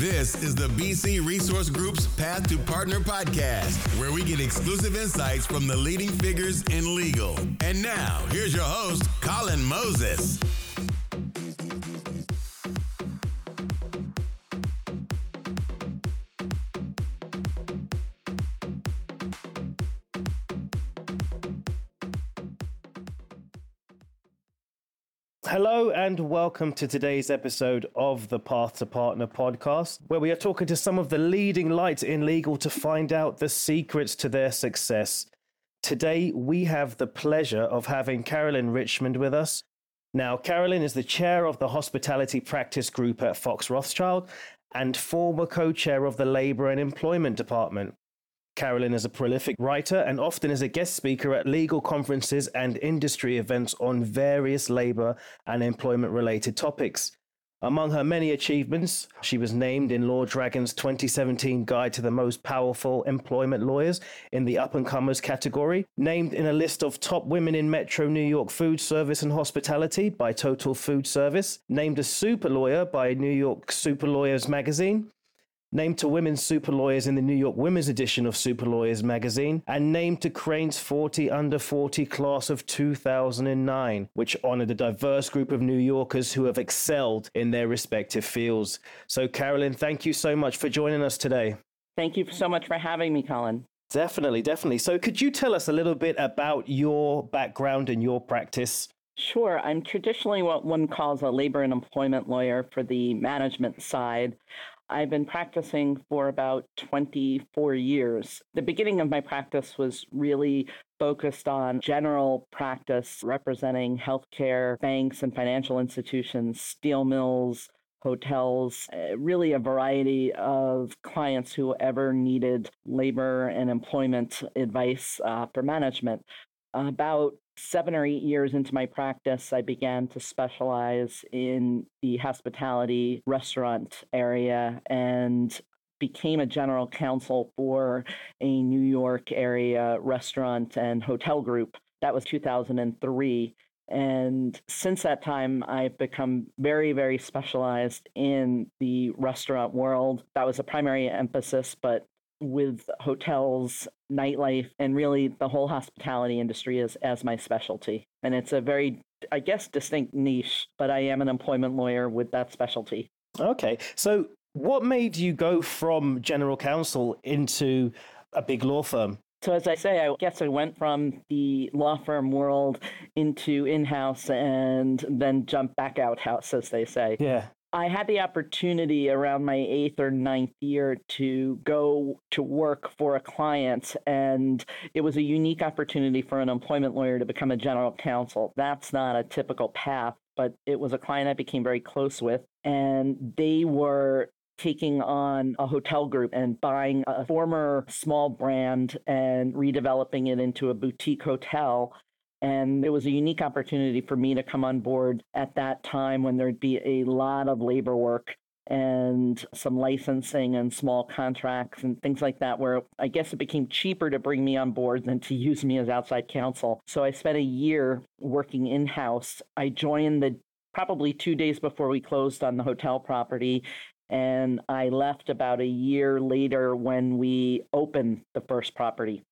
This is the BC Resource Group's Path to Partner podcast, where we get exclusive insights from the leading figures in legal. And now, here's your host, Colin Moses. Hello and welcome to today's episode of the Path to Partner podcast, where we are talking to some of the leading lights in legal to find out the secrets to their success. Today, we have the pleasure of having Carolyn Richmond with us. Now, Carolyn is the chair of the Hospitality Practice Group at Fox Rothschild and former co-chair of the Labor and Employment Department. Carolyn is a prolific writer and often is a guest speaker at legal conferences and industry events on various labor and employment-related topics. Among her many achievements, she was named in Law Dragon's 2017 Guide to the Most Powerful Employment Lawyers in the Up-and-Comers category, named in a list of top women in Metro New York food service and hospitality by Total Food Service, named a super lawyer by New York Super Lawyers magazine, named to Women's Super Lawyers in the New York Women's edition of Super Lawyers magazine, and named to Crain's 40 Under 40 class of 2009, which honored a diverse group of New Yorkers who have excelled in their respective fields. So, Carolyn, thank you so much for joining us today. Thank you so much for having me, Colin. Definitely. So could you tell us a little bit about your background and your practice? Sure. I'm traditionally what one calls a labor and employment lawyer for the management side. I've been practicing for about 24 years. The beginning of my practice was really focused on general practice representing healthcare, banks and financial institutions, steel mills, hotels, really a variety of clients who ever needed labor and employment advice for management. About 7 or 8 years into my practice, I began to specialize in the hospitality restaurant area and became a general counsel for a New York area restaurant and hotel group. That was 2003. And since that time, I've become very, very specialized in the restaurant world. That was a primary emphasis, but with hotels, nightlife, and really the whole hospitality industry as my specialty. And it's a very, I guess, distinct niche, but I am an employment lawyer with that specialty. Okay. So what made you go from general counsel into a big law firm? So as I say, I guess I went from the law firm world into in-house and then jumped back out-house, as they say. Yeah. I had the opportunity around my 8th or 9th year to go to work for a client, and it was a unique opportunity for an employment lawyer to become a general counsel. That's not a typical path, but it was a client I became very close with, and they were taking on a hotel group and buying a former small brand and redeveloping it into a boutique hotel. And it was a unique opportunity for me to come on board at that time when there'd be a lot of labor work and some licensing and small contracts and things like that, where I guess it became cheaper to bring me on board than to use me as outside counsel. So I spent a year working in-house. I joined probably 2 days before we closed on the hotel property, and I left about a year later when we opened the first property.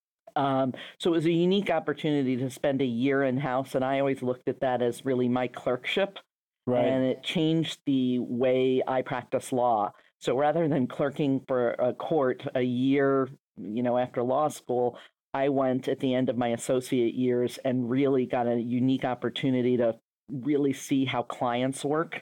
So it was a unique opportunity to spend a year in-house, and I always looked at that as really my clerkship. Right. And it changed the way I practice law. So rather than clerking for a court a year, after law school, I went at the end of my associate years and really got a unique opportunity to really see how clients work.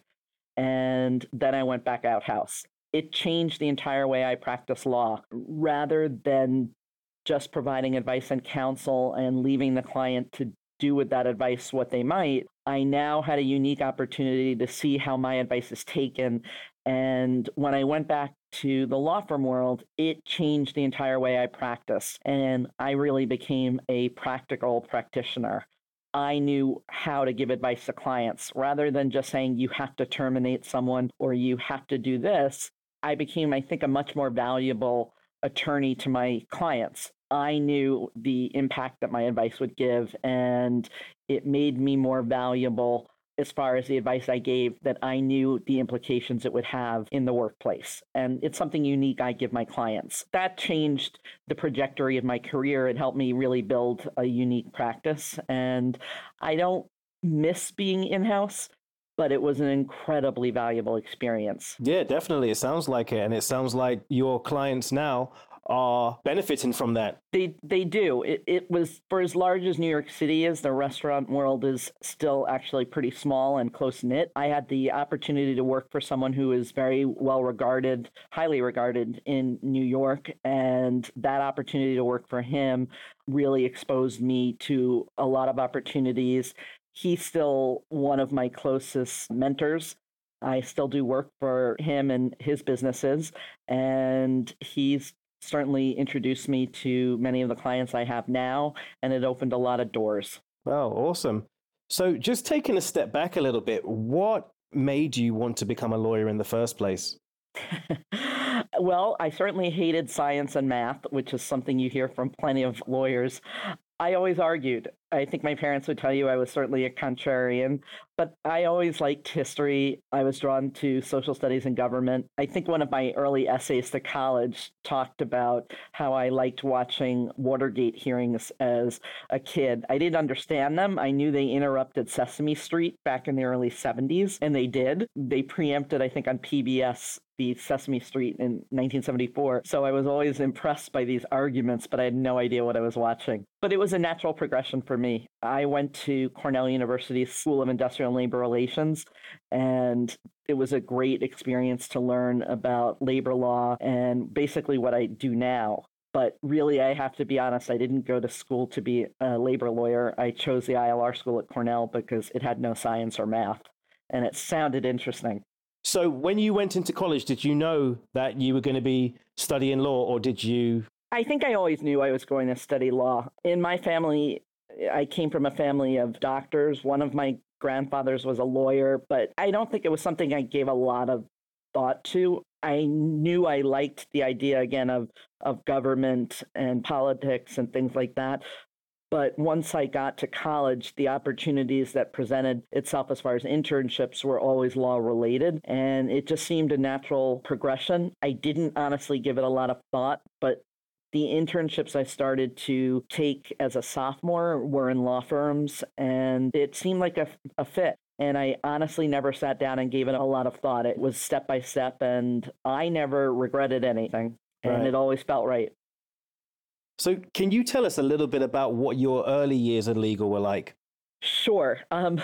And then I went back out-house. It changed the entire way I practice law. Rather than just providing advice and counsel and leaving the client to do with that advice what they might, I now had a unique opportunity to see how my advice is taken. And when I went back to the law firm world, it changed the entire way I practice. And I really became a practical practitioner. I knew how to give advice to clients rather than just saying you have to terminate someone or you have to do this. I became, I think, a much more valuable attorney to my clients. I knew the impact that my advice would give, and it made me more valuable as far as the advice I gave, that I knew the implications it would have in the workplace. And it's something unique I give my clients. That changed the trajectory of my career. It helped me really build a unique practice. And I don't miss being in-house, but it was an incredibly valuable experience. Yeah, definitely. It sounds like it. And it sounds like your clients now are benefiting from that. They do. It was, for as large as New York City is, the restaurant world is still actually pretty small and close-knit. I had the opportunity to work for someone who is very well regarded, highly regarded in New York, and that opportunity to work for him really exposed me to a lot of opportunities. He's still one of my closest mentors. I still do work for him and his businesses, and he's certainly introduced me to many of the clients I have now, and it opened a lot of doors. Oh, awesome. So just taking a step back a little bit, what made you want to become a lawyer in the first place? Well, I certainly hated science and math, which is something you hear from plenty of lawyers. I always argued. I think my parents would tell you I was certainly a contrarian, but I always liked history. I was drawn to social studies and government. I think one of my early essays to college talked about how I liked watching Watergate hearings as a kid. I didn't understand them. I knew they interrupted Sesame Street back in the early 70s, and they did. They preempted, I think, on PBS the Sesame Street in 1974. So I was always impressed by these arguments, but I had no idea what I was watching. But it was a natural progression for me. I went to Cornell University's School of Industrial and Labor Relations, and it was a great experience to learn about labor law and basically what I do now. But really, I have to be honest, I didn't go to school to be a labor lawyer. I chose the ILR school at Cornell because it had no science or math, and it sounded interesting. So when you went into college, did you know that you were going to be studying law, or did you? I think I always knew I was going to study law. In my family, I came from a family of doctors. One of my grandfathers was a lawyer, but I don't think it was something I gave a lot of thought to. I knew I liked the idea, again, of government and politics and things like that. But once I got to college, the opportunities that presented itself as far as internships were always law related. And it just seemed a natural progression. I didn't honestly give it a lot of thought, but the internships I started to take as a sophomore were in law firms, and it seemed like a fit. And I honestly never sat down and gave it a lot of thought. It was step by step, and I never regretted anything. And It always felt right. So can you tell us a little bit about what your early years in legal were like? Sure.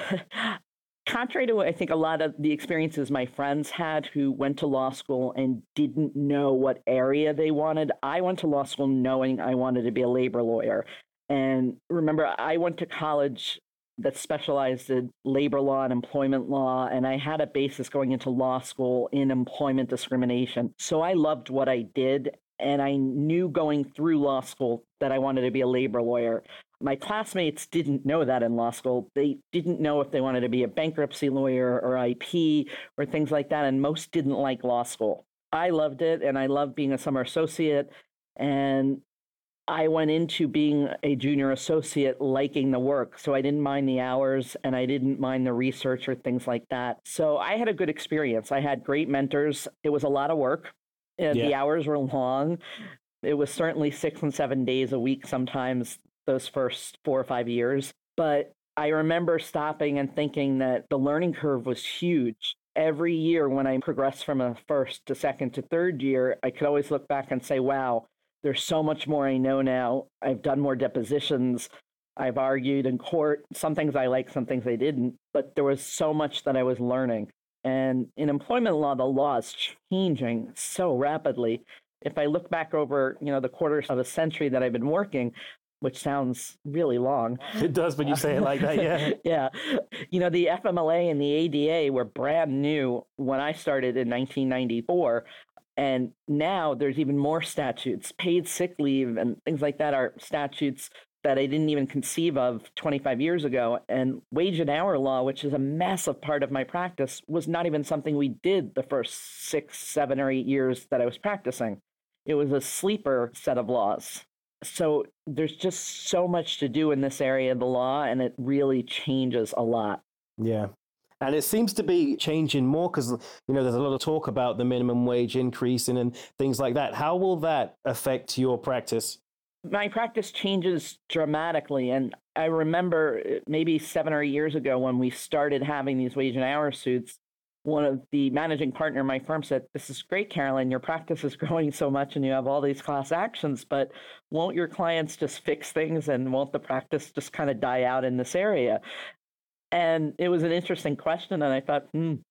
Contrary to, I think, a lot of the experiences my friends had who went to law school and didn't know what area they wanted, I went to law school knowing I wanted to be a labor lawyer. And remember, I went to college that specialized in labor law and employment law, and I had a basis going into law school in employment discrimination. So I loved what I did, and I knew going through law school that I wanted to be a labor lawyer. My classmates didn't know that in law school. They didn't know if they wanted to be a bankruptcy lawyer or IP or things like that, and most didn't like law school. I loved it, and I loved being a summer associate, and I went into being a junior associate liking the work, so I didn't mind the hours, and I didn't mind the research or things like that. So I had a good experience. I had great mentors. It was a lot of work. The hours were long. It was certainly 6 and 7 days a week sometimes those first 4 or 5 years. But I remember stopping and thinking that the learning curve was huge. Every year when I progressed from a first to second to third year, I could always look back and say, wow, there's so much more I know now. I've done more depositions. I've argued in court. Some things I liked, some things I didn't. But there was so much that I was learning. And in employment law, the law is changing so rapidly. If I look back over, the quarters of a century that I've been working, which sounds really long. It does when you say it like that, yeah. Yeah. The FMLA and the ADA were brand new when I started in 1994. And now there's even more statutes. Paid sick leave and things like that are statutes that I didn't even conceive of 25 years ago. And wage and hour law, which is a massive part of my practice, was not even something we did the first 6, 7, or 8 years that I was practicing. It was a sleeper set of laws. So there's just so much to do in this area of the law, and it really changes a lot. Yeah. And it seems to be changing more because, there's a lot of talk about the minimum wage increasing and things like that. How will that affect your practice? My practice changes dramatically. And I remember maybe 7 or 8 years ago when we started having these wage and hour suits, one of the managing partner in my firm said, "This is great, Carolyn. Your practice is growing so much and you have all these class actions, but won't your clients just fix things and won't the practice just kind of die out in this area?" And it was an interesting question. And I thought,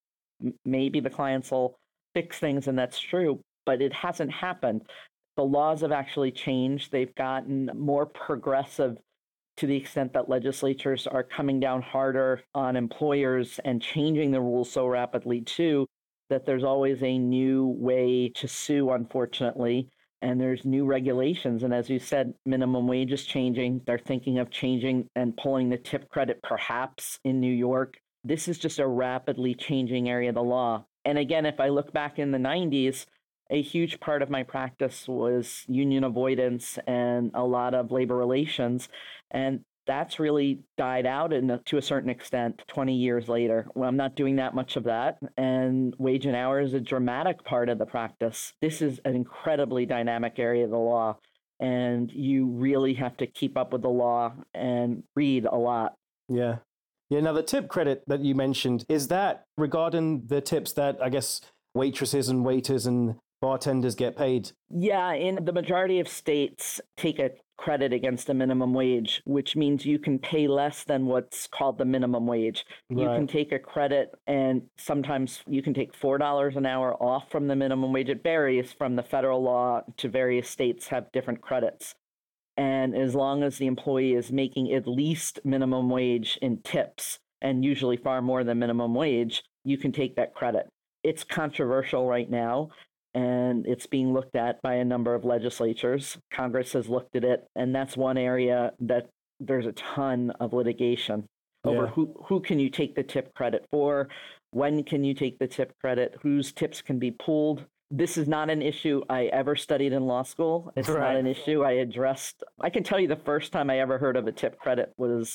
maybe the clients will fix things, and that's true, but it hasn't happened. The laws have actually changed. They've gotten more progressive to the extent that legislatures are coming down harder on employers and changing the rules so rapidly, too, that there's always a new way to sue, unfortunately, and there's new regulations. And as you said, minimum wage is changing. They're thinking of changing and pulling the tip credit, perhaps, in New York. This is just a rapidly changing area of the law. And again, if I look back in the 90s, a huge part of my practice was union avoidance and a lot of labor relations. And that's really died out to a certain extent 20 years later. Well, I'm not doing that much of that. And wage and hour is a dramatic part of the practice. This is an incredibly dynamic area of the law. And you really have to keep up with the law and read a lot. Yeah. Now, the tip credit that you mentioned, is that regarding the tips that I guess waitresses and waiters and bartenders get paid? Yeah, in the majority of states, take a credit against a minimum wage, which means you can pay less than what's called the minimum wage. You can take a credit, and sometimes you can take $4 an hour off from the minimum wage. It varies from the federal law to various states have different credits. And as long as the employee is making at least minimum wage in tips, and usually far more than minimum wage, you can take that credit. It's controversial right now, and it's being looked at by a number of legislatures. Congress has looked at it, and that's one area that there's a ton of litigation over who can you take the tip credit for, when can you take the tip credit, whose tips can be pooled. This is not an issue I ever studied in law school. It's not an issue I addressed. I can tell you the first time I ever heard of a tip credit was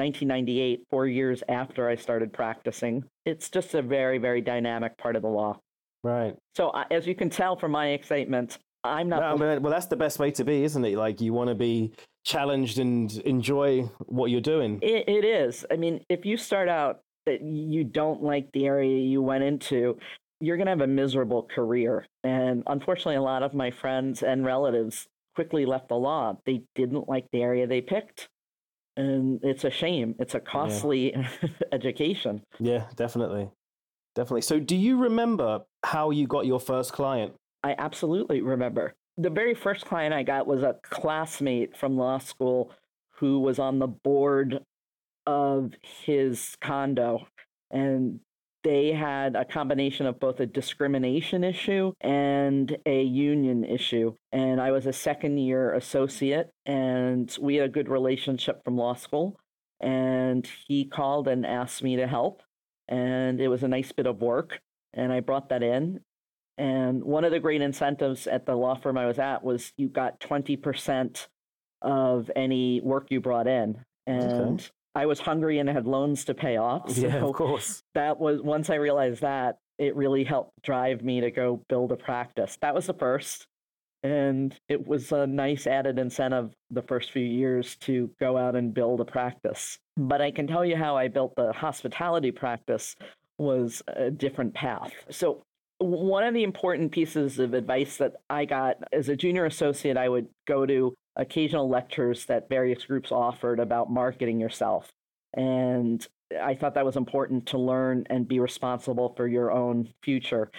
1998, 4 years after I started practicing. It's just a very, very dynamic part of the law. Right. So as you can tell from my excitement, I'm not... well, that's the best way to be, isn't it? Like, you want to be challenged and enjoy what you're doing. It is. I mean, if you start out that you don't like the area you went into, you're going to have a miserable career. And unfortunately, a lot of my friends and relatives quickly left the law. They didn't like the area they picked. And it's a shame. It's a costly education. Yeah, definitely. Definitely. So do you remember how you got your first client? I absolutely remember. The very first client I got was a classmate from law school who was on the board of his condo. And they had a combination of both a discrimination issue and a union issue. And I was a second-year associate, and we had a good relationship from law school. And he called and asked me to help. And it was a nice bit of work. And I brought that in. And one of the great incentives at the law firm I was at was you got 20% of any work you brought in. And I was hungry and had loans to pay off. So yeah, of course. That was, once I realized that, it really helped drive me to go build a practice. That was the first. And it was a nice added incentive the first few years to go out and build a practice. But I can tell you how I built the hospitality practice was a different path. So one of the important pieces of advice that I got as a junior associate, I would go to occasional lectures that various groups offered about marketing yourself. And I thought that was important to learn and be responsible for your own future.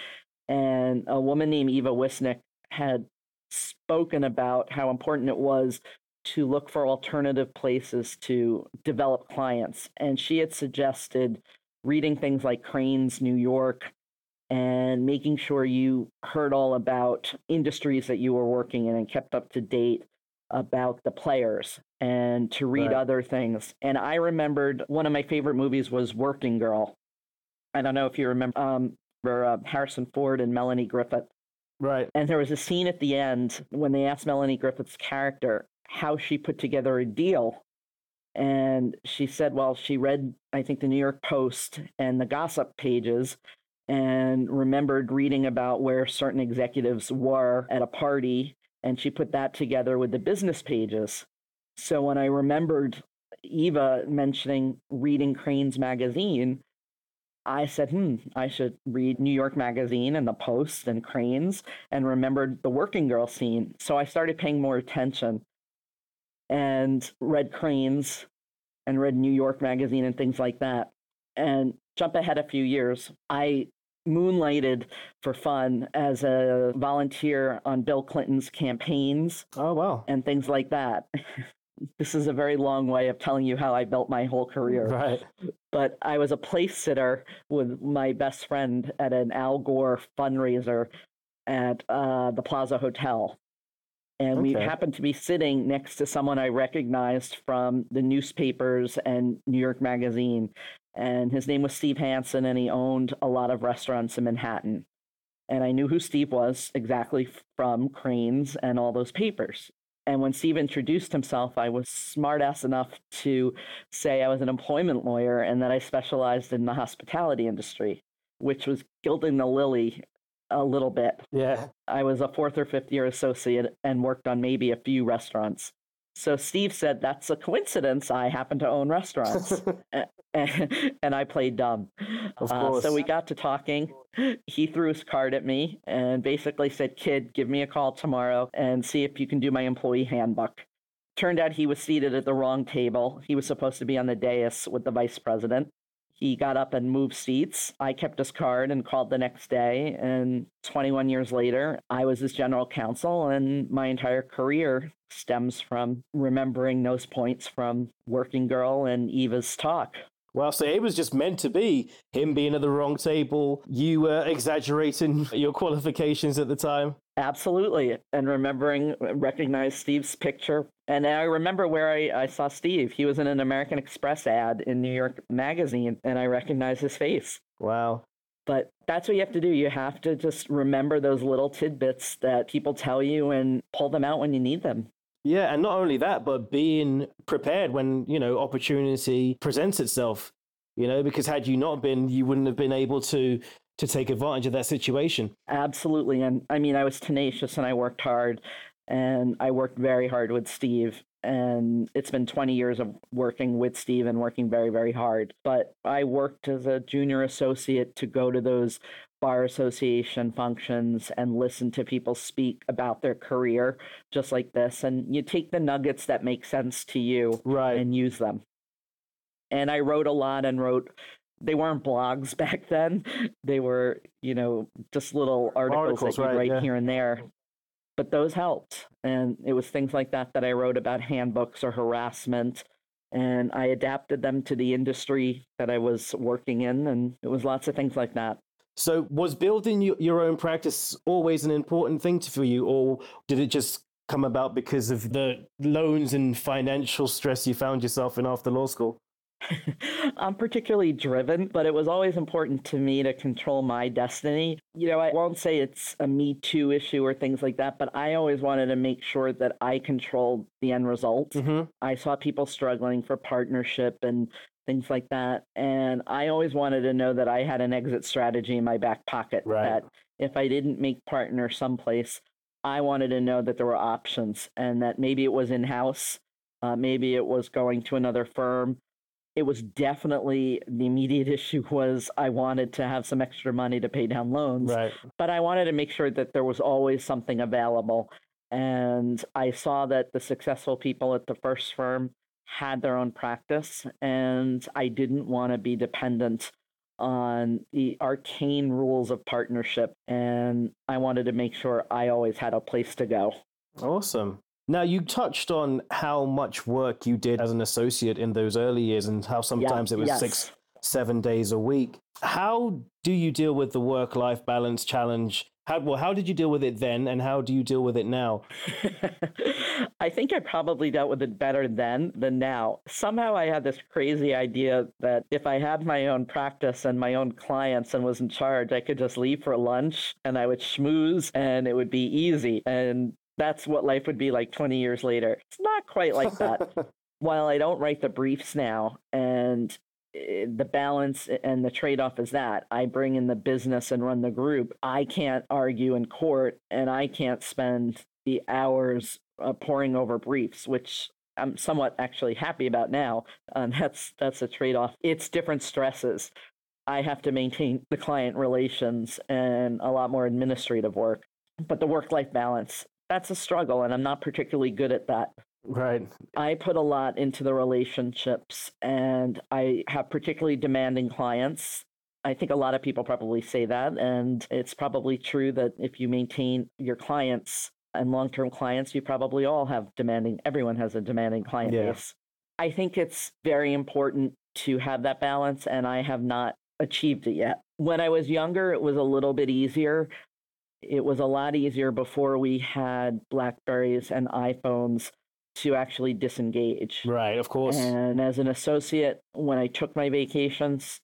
And a woman named Eva Wisnick had spoken about how important it was to look for alternative places to develop clients. And she had suggested reading things like Crain's New York and making sure you heard all about industries that you were working in and kept up to date about the players and to read other things. And I remembered one of my favorite movies was Working Girl. I don't know if you remember Harrison Ford and Melanie Griffith. Right. And there was a scene at the end when they asked Melanie Griffith's character how she put together a deal And she said, well, she read, I think, the New York Post and the gossip pages and remembered reading about where certain executives were at a party. And she put that together with the business pages. So when I remembered Eva mentioning reading Crain's magazine, I said, I should read New York Magazine and the Post and Crain's, and remembered the working girl scene. So I started paying more attention and read Crain's and read New York Magazine and things like that. And jump ahead a few years, I moonlighted for fun as a volunteer on Bill Clinton's campaigns. Oh, wow. And things like that. This is a very long way of telling you how I built my whole career. Right. But I was a place sitter with my best friend at an Al Gore fundraiser at the Plaza Hotel. And we happened to be sitting next to someone I recognized from the newspapers and New York Magazine. And his name was Steve Hansen, and he owned a lot of restaurants in Manhattan. And I knew who Steve was exactly from Crain's and all those papers. And when Steve introduced himself, I was smart-ass enough to say I was an employment lawyer and that I specialized in the hospitality industry, which was gilding the lily a little bit. Yeah. I was a 4th or 5th year associate and worked on maybe a few restaurants. So Steve said, that's a coincidence. I happen to own restaurants. And I played dumb. Of course. So we got to talking. He threw his card at me and basically said, kid, give me a call tomorrow and see if you can do my employee handbook. Turned out he was seated at the wrong table. He was supposed to be on the dais with the vice president. He got up and moved seats. I kept his card and called the next day. And 21 years later, I was his general counsel, and my entire career stems from remembering those points from Working Girl and Eva's talk. Well, so it was just meant to be, him being at the wrong table, you were exaggerating your qualifications at the time. Absolutely. And recognize Steve's picture. And I remember where I saw Steve. He was in an American Express ad in New York Magazine, and I recognized his face. Wow. But that's what you have to do. You have to just remember those little tidbits that people tell you and pull them out when you need them. Yeah, and not only that, but being prepared when, opportunity presents itself, because had you not been, you wouldn't have been able to take advantage of that situation. Absolutely. And I mean, I was tenacious and I worked hard, and I worked very hard with Steve. And it's been 20 years of working with Steve and working very, very hard. But I worked as a junior associate to go to those bar association functions and listen to people speak about their career just like this. And you take the nuggets that make sense to you and use them. And I wrote a lot they weren't blogs back then. They were, just little articles that you write here and there. But those helped. And it was things like that I wrote about handbooks or harassment. And I adapted them to the industry that I was working in. And it was lots of things like that. So was building your own practice always an important thing for you, or did it just come about because of the loans and financial stress you found yourself in after law school? I'm particularly driven, but it was always important to me to control my destiny. I won't say it's a Me Too issue or things like that, but I always wanted to make sure that I controlled the end result. Mm-hmm. I saw people struggling for partnership and things like that. And I always wanted to know that I had an exit strategy in my back pocket, that if I didn't make partner someplace, I wanted to know that there were options, and that maybe it was in-house, maybe it was going to another firm. It was definitely, the immediate issue was I wanted to have some extra money to pay down loans, but I wanted to make sure that there was always something available. And I saw that the successful people at the first firm had their own practice, and I didn't want to be dependent on the arcane rules of partnership, and I wanted to make sure I always had a place to go. Awesome. Now, you touched on how much work you did as an associate in those early years and how sometimes it was 6-7 days a week. How do you deal with the work-life balance challenge? How did you deal with it then, and how do you deal with it now? I think I probably dealt with it better then than now. Somehow I had this crazy idea that if I had my own practice and my own clients and was in charge, I could just leave for lunch and I would schmooze and it would be easy. And that's what life would be like 20 years later. It's not quite like that. While I don't write the briefs now, and the balance and the trade-off is that I bring in the business and run the group, I can't argue in court, and I can't spend the hours poring over briefs, which I'm somewhat actually happy about now. That's a trade-off. It's different stresses. I have to maintain the client relations and a lot more administrative work. But the work-life balance, that's a struggle, and I'm not particularly good at that. Right. I put a lot into the relationships, and I have particularly demanding clients. I think a lot of people probably say that, and it's probably true that if you maintain your clients and long-term clients, you probably all have everyone has a demanding client base. I think it's very important to have that balance, and I have not achieved it yet. When I was younger, it was a little bit easier. It was a lot easier before we had BlackBerries and iPhones to actually disengage. Right, of course. And as an associate, when I took my vacations,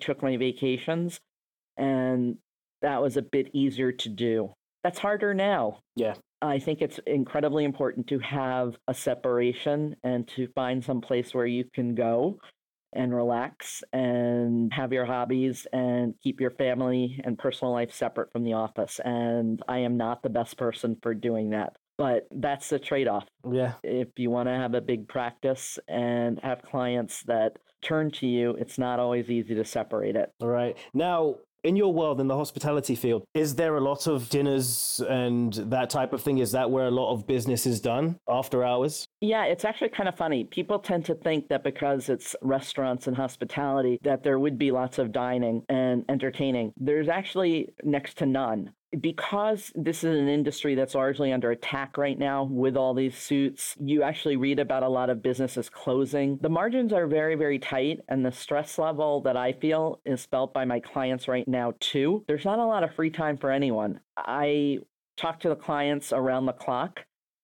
and that was a bit easier to do. That's harder now. Yeah. I think it's incredibly important to have a separation and to find some place where you can go and relax and have your hobbies and keep your family and personal life separate from the office. And I am not the best person for doing that. But that's the trade-off. Yeah. If you want to have a big practice and have clients that turn to you, it's not always easy to separate it. All right. Now, in your world, in the hospitality field, is there a lot of dinners and that type of thing? Is that where a lot of business is done after hours? Yeah, it's actually kind of funny. People tend to think that because it's restaurants and hospitality, that there would be lots of dining and entertaining. There's actually next to none. Because this is an industry that's largely under attack right now with all these suits, you actually read about a lot of businesses closing. The margins are very, very tight, and the stress level that I feel is felt by my clients right now too. There's not a lot of free time for anyone. I talk to the clients around the clock.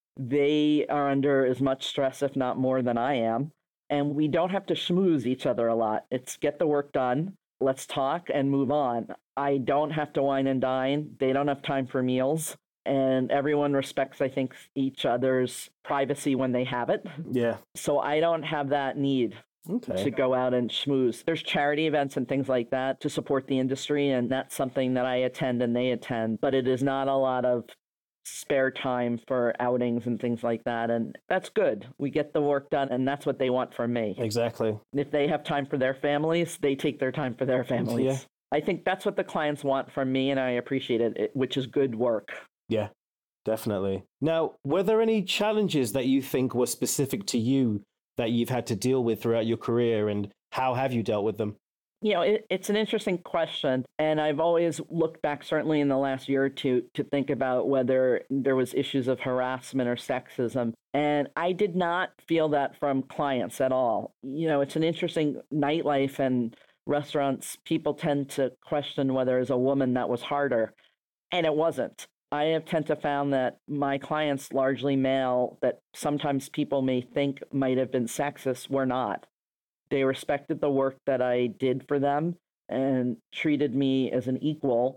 They are under as much stress, if not more, than I am. And we don't have to schmooze each other a lot. It's get the work done. Let's talk and move on. I don't have to wine and dine. They don't have time for meals. And everyone respects, I think, each other's privacy when they have it. Yeah. So I don't have that need to go out and schmooze. There's charity events and things like that to support the industry, and that's something that I attend and they attend. But it is not a lot of spare time for outings and things like that. And that's good. We get the work done, and that's what they want from me. Exactly. If they have time for their families, they take their time for their families. Yeah. I think that's what the clients want from me, and I appreciate it, which is good work. Yeah, definitely. Now, were there any challenges that you think were specific to you that you've had to deal with throughout your career, and how have you dealt with them? You know, it's an interesting question, and I've always looked back, certainly in the last year or two, to think about whether there was issues of harassment or sexism, and I did not feel that from clients at all. You know, it's an interesting nightlife and restaurants. People tend to question whether as a woman that was harder, and it wasn't. I have tend to found that my clients, largely male, that sometimes people may think might have been sexist, were not. They respected the work that I did for them and treated me as an equal.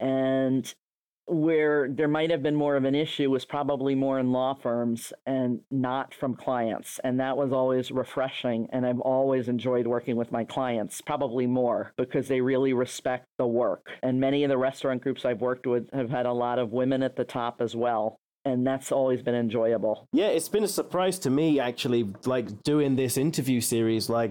And where there might have been more of an issue was probably more in law firms and not from clients. And that was always refreshing. And I've always enjoyed working with my clients, probably more, because they really respect the work. And many of the restaurant groups I've worked with have had a lot of women at the top as well. And that's always been enjoyable. Yeah, it's been a surprise to me, actually, like doing this interview series, like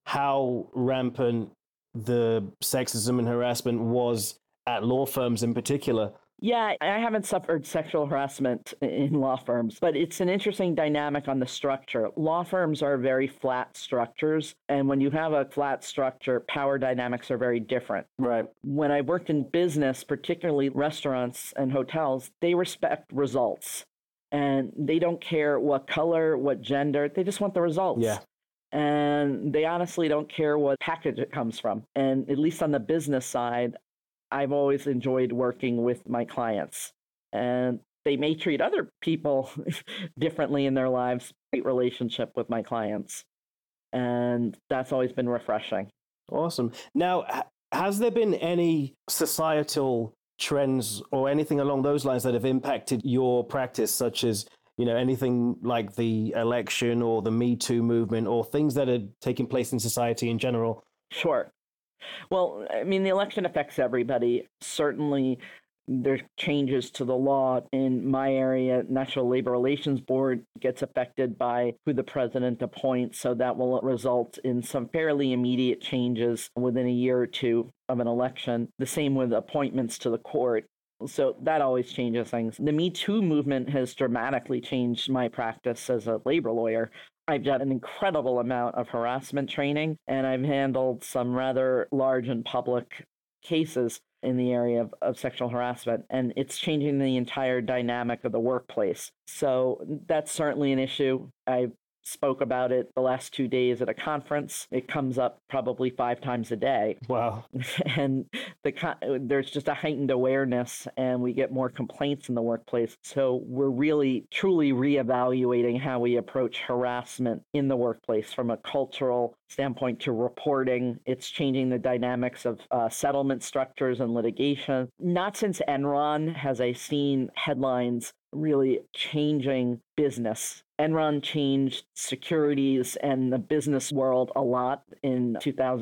how rampant the sexism and harassment was at law firms in particular. Yeah, I haven't suffered sexual harassment in law firms, but it's an interesting dynamic on the structure. Law firms are very flat structures, and when you have a flat structure, power dynamics are very different. Right. When I worked in business, particularly restaurants and hotels, they respect results, and they don't care what color, what gender, they just want the results. Yeah. And they honestly don't care what package it comes from. And at least on the business side, I've always enjoyed working with my clients, and they may treat other people differently in their lives. Great relationship with my clients, and that's always been refreshing. Awesome. Now, has there been any societal trends or anything along those lines that have impacted your practice, such as, anything like the election or the Me Too movement or things that are taking place in society in general? Sure. Well, I mean, the election affects everybody. Certainly, there's changes to the law in my area. National Labor Relations Board gets affected by who the president appoints, so that will result in some fairly immediate changes within a year or two of an election. The same with appointments to the court. So that always changes things. The Me Too movement has dramatically changed my practice as a labor lawyer. I've done an incredible amount of harassment training, and I've handled some rather large and public cases in the area of sexual harassment, and it's changing the entire dynamic of the workplace. So that's certainly an issue. I spoke about it the last 2 days at a conference. It comes up probably 5 times a day. Wow. And there's just a heightened awareness, and we get more complaints in the workplace. So we're really, truly reevaluating how we approach harassment in the workplace from a cultural standpoint to reporting. It's changing the dynamics of settlement structures and litigation. Not since Enron has I seen headlines really changing business. Enron changed securities and the business world a lot in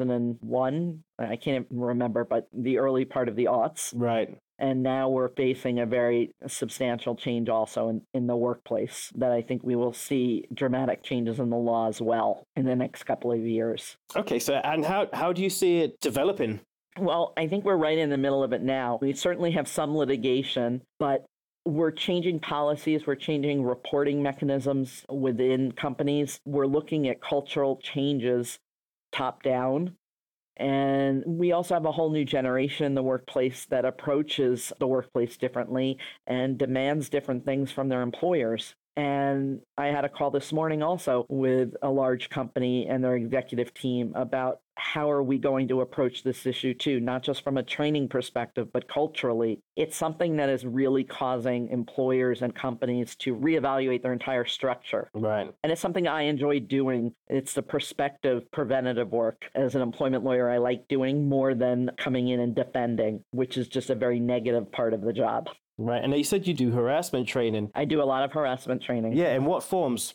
2001. I can't even remember, but the early part of the aughts. Right. And now we're facing a very substantial change also in the workplace that I think we will see dramatic changes in the law as well in the next couple of years. Okay, so and how do you see it developing? Well, I think we're right in the middle of it now. We certainly have some litigation, but we're changing policies, we're changing reporting mechanisms within companies. We're looking at cultural changes top down. And we also have a whole new generation in the workplace that approaches the workplace differently and demands different things from their employers. And I had a call this morning also with a large company and their executive team about how are we going to approach this issue too, not just from a training perspective, but culturally. It's something that is really causing employers and companies to reevaluate their entire structure. Right. And it's something I enjoy doing. It's the prospective preventative work. As an employment lawyer, I like doing more than coming in and defending, which is just a very negative part of the job. Right. And you said you do harassment training. I do a lot of harassment training. Yeah. In what forms?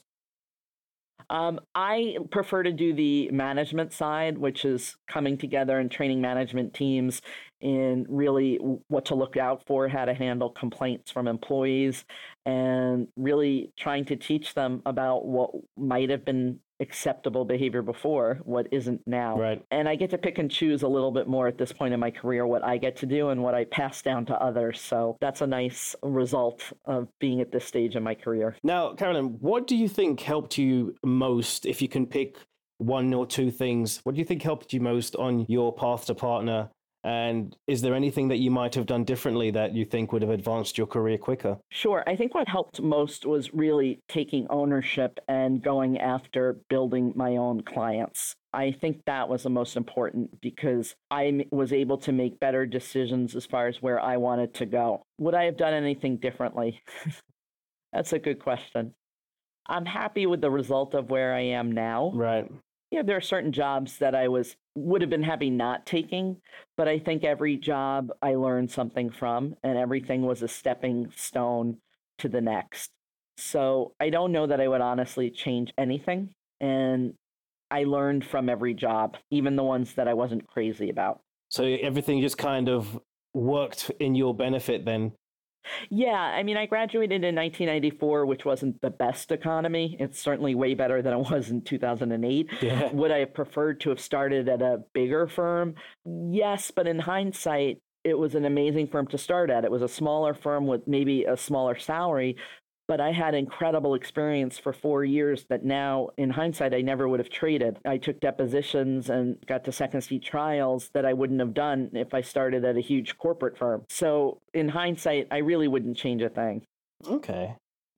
I prefer to do the management side, which is coming together and training management teams in really what to look out for, how to handle complaints from employees, and really trying to teach them about what might have been acceptable behavior before, what isn't now. Right. And I get to pick and choose a little bit more at this point in my career, what I get to do and what I pass down to others. So that's a nice result of being at this stage in my career. Now, Carolyn, what do you think helped you most, if you can pick one or two things? What do you think helped you most on your path to partner? And is there anything that you might have done differently that you think would have advanced your career quicker? Sure. I think what helped most was really taking ownership and going after building my own clients. I think that was the most important because I was able to make better decisions as far as where I wanted to go. Would I have done anything differently? That's a good question. I'm happy with the result of where I am now. Right. Yeah, there are certain jobs that I would have been happy not taking, but I think every job I learned something from, and everything was a stepping stone to the next. So I don't know that I would honestly change anything, and I learned from every job, even the ones that I wasn't crazy about. So everything just kind of worked in your benefit then? Yeah, I mean, I graduated in 1994, which wasn't the best economy. It's certainly way better than it was in 2008. Yeah. Would I have preferred to have started at a bigger firm? Yes, but in hindsight, it was an amazing firm to start at. It was a smaller firm with maybe a smaller salary, but I had incredible experience for 4 years that now, in hindsight, I never would have traded. I took depositions and got to second seat trials that I wouldn't have done if I started at a huge corporate firm. So in hindsight, I really wouldn't change a thing. Okay.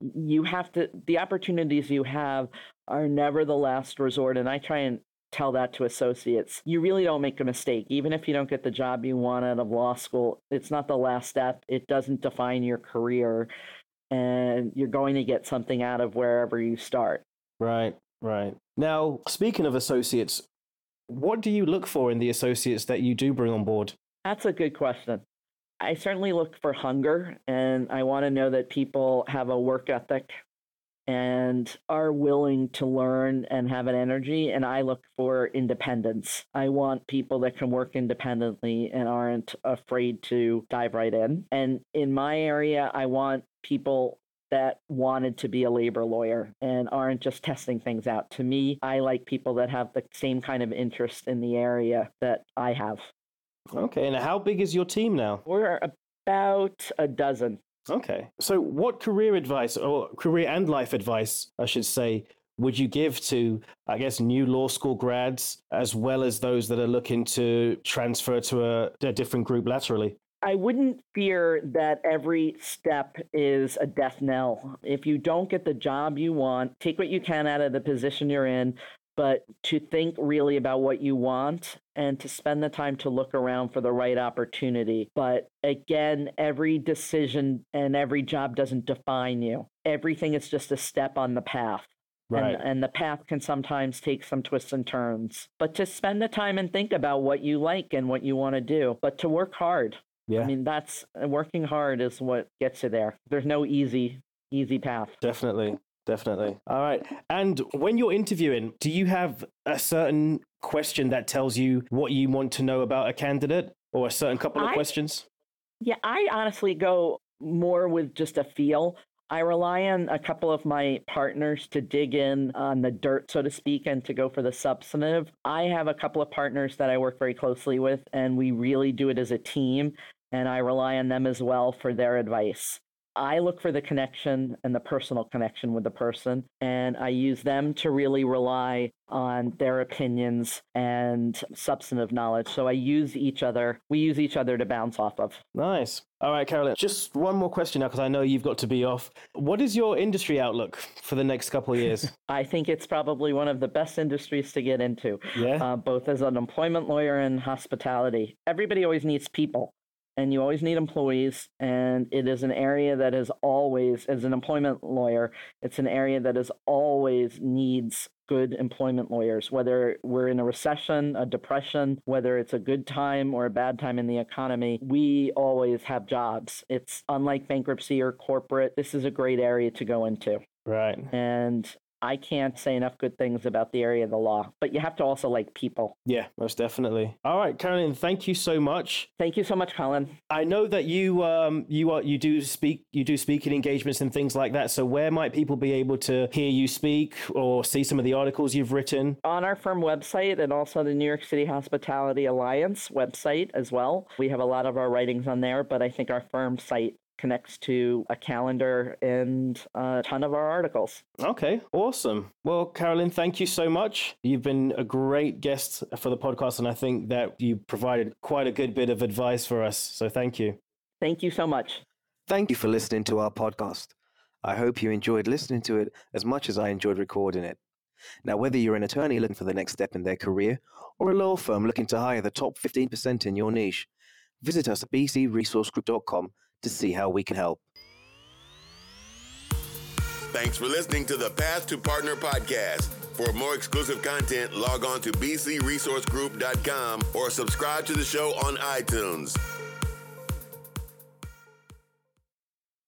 The opportunities you have are never the last resort. And I try and tell that to associates. You really don't make a mistake. Even if you don't get the job you want out of law school, it's not the last step. It doesn't define your career. And you're going to get something out of wherever you start. Right, right. Now, speaking of associates, what do you look for in the associates that you do bring on board? That's a good question. I certainly look for hunger, and I want to know that people have a work ethic and are willing to learn and have an energy. And I look for independence. I want people that can work independently and aren't afraid to dive right in. And in my area, I want people that wanted to be a labor lawyer and aren't just testing things out. To me, I like people that have the same kind of interest in the area that I have. Okay, and how big is your team now? We're about a dozen. Okay, so what career advice, or career and life advice, I should say, would you give to, I guess, new law school grads, as well as those that are looking to transfer to a different group laterally? I wouldn't fear that every step is a death knell. If you don't get the job you want, take what you can out of the position you're in, but to think really about what you want and to spend the time to look around for the right opportunity. But again, every decision and every job doesn't define you. Everything is just a step on the path. Right. And the path can sometimes take some twists and turns. But to spend the time and think about what you like and what you want to do, but to work hard. Yeah. I mean, that's working hard is what gets you there. There's no easy path. Definitely. All right. And when you're interviewing, do you have a certain question that tells you what you want to know about a candidate, or a certain couple of questions? Yeah, I honestly go more with just a feel. I rely on a couple of my partners to dig in on the dirt, so to speak, and to go for the substantive. I have a couple of partners that I work very closely with, and we really do it as a team, and I rely on them as well for their advice. I look for the connection and the personal connection with the person, and I use them to really rely on their opinions and substantive knowledge. So we use each other to bounce off of. Nice. All right, Carolyn, just one more question now, because I know you've got to be off. What is your industry outlook for the next couple of years? I think it's probably one of the best industries to get into, both as an employment lawyer and hospitality. Everybody always needs people. And you always need employees, and it is an area that is always, as an employment lawyer, it's an area that is always needs good employment lawyers, whether we're in a recession, a depression, whether it's a good time or a bad time in the economy, we always have jobs. It's unlike bankruptcy or corporate. This is a great area to go into. Right. And I can't say enough good things about the area of the law, but you have to also like people. Yeah, most definitely. All right, Carolyn, thank you so much. Thank you so much, Colin. I know that you do speaking engagements and things like that. So where might people be able to hear you speak or see some of the articles you've written? On our firm website, and also the New York City Hospitality Alliance website as well. We have a lot of our writings on there, but I think our firm site connects to a calendar and a ton of our articles. Okay, awesome. Well, Carolyn, thank you so much. You've been a great guest for the podcast, and I think that you provided quite a good bit of advice for us. So thank you. Thank you so much. Thank you for listening to our podcast. I hope you enjoyed listening to it as much as I enjoyed recording it. Now, whether you're an attorney looking for the next step in their career or a law firm looking to hire the top 15% in your niche, visit us at bcresourcegroup.com to see how we can help. Thanks for listening to the Path to Partner podcast. For more exclusive content, log on to bcresourcegroup.com or subscribe to the show on iTunes.